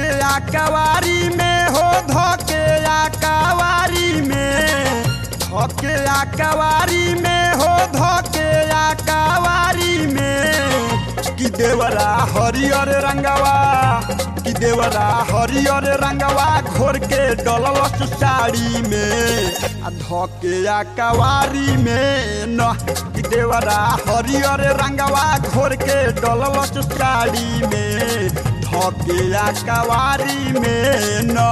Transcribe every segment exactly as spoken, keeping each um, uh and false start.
धके आकवारी में हो धके आकवारी में धके आकवारी में हो धके आकवारी में कि देवरा हरियर रंगवा कि देवरा हरियर रंगवा घोर के डललस साड़ी में आ धके आकवारी में न कि देवरा हरियर रंगवा घोर के डललस साड़ी में धके आकवारी में न।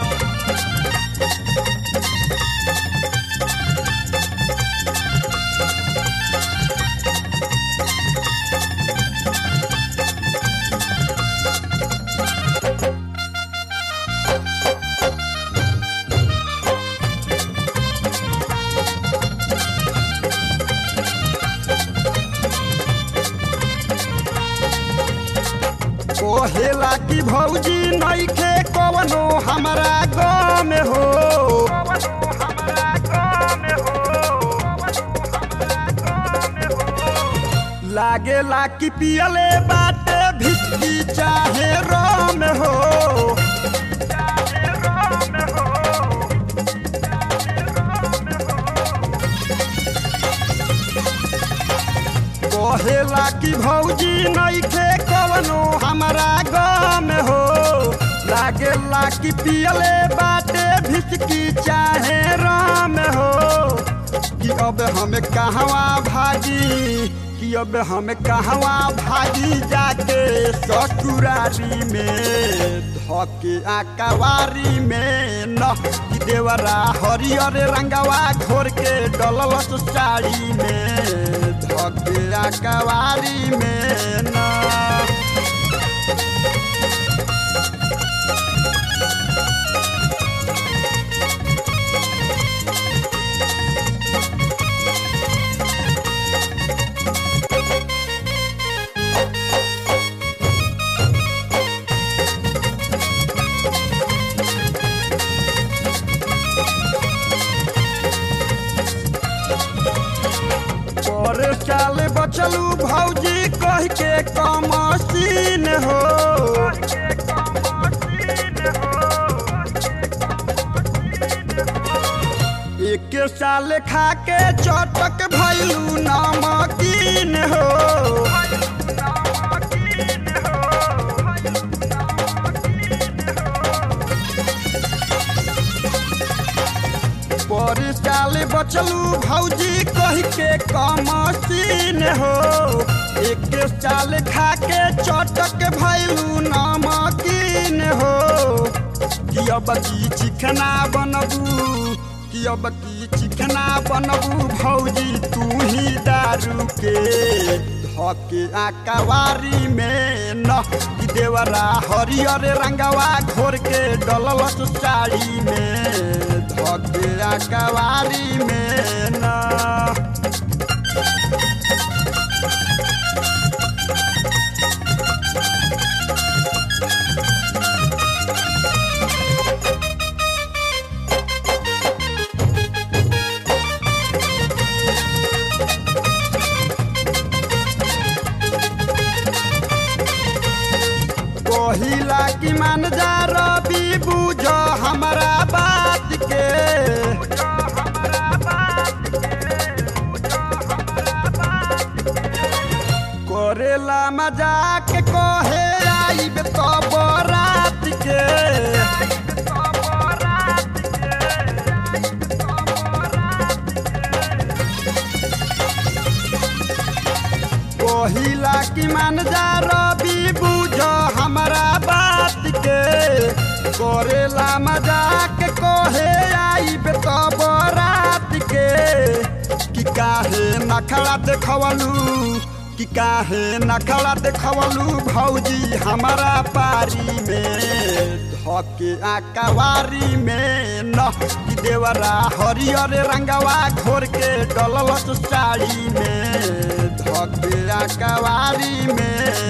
कोहेला की भौजी नइखे कवनो हमारा गाँव में हो लागेला कि पियले बाटे भिस्की चाहे राम हो कोहेला की भौजी नइखे कवनो हमारा गाँव में हो लागेला कि पियले बाटे भिस्की चाहे राम हो कि अब हमें कहवा भागी कि अब हमें कहवा भागी जाके ससुरारी में धके आकवारी में न कि देवरा हरियर रंगवा घोर के डललस साड़ी में धके आकवारी में न। और चाल बचलू भौजी कह के कमसीन हो एक साल खा के चटक भैलू नमकीन हो पर साल बचलू भौजी कह के कमसीन हो एक साल खा के चटक भैलू नमकीन हो कि अब की चिकना बनबू कि अब की चिकना बनबू भौजी तू ही दारू के धके आकवारी में न कि देवरा हरियर रंगवा घोर के डललस साड़ी में धके आकवारी में न। कहिला कि मान जा रवि बुझ हमारा बात के करेला मजाक कहे आइब तो बरात के कहिला कि मान जा रवि बुझ हमारा बात के करेला मजाक कहे आइब तो बरात के कि काहे नखरा देखवलू कि काहे नखरा देखवलू भौजी हमारा पारी में धके आकवारी में न कि देवरा हरियर रंगवा घोर के डललस साड़ी में धके आकवारी में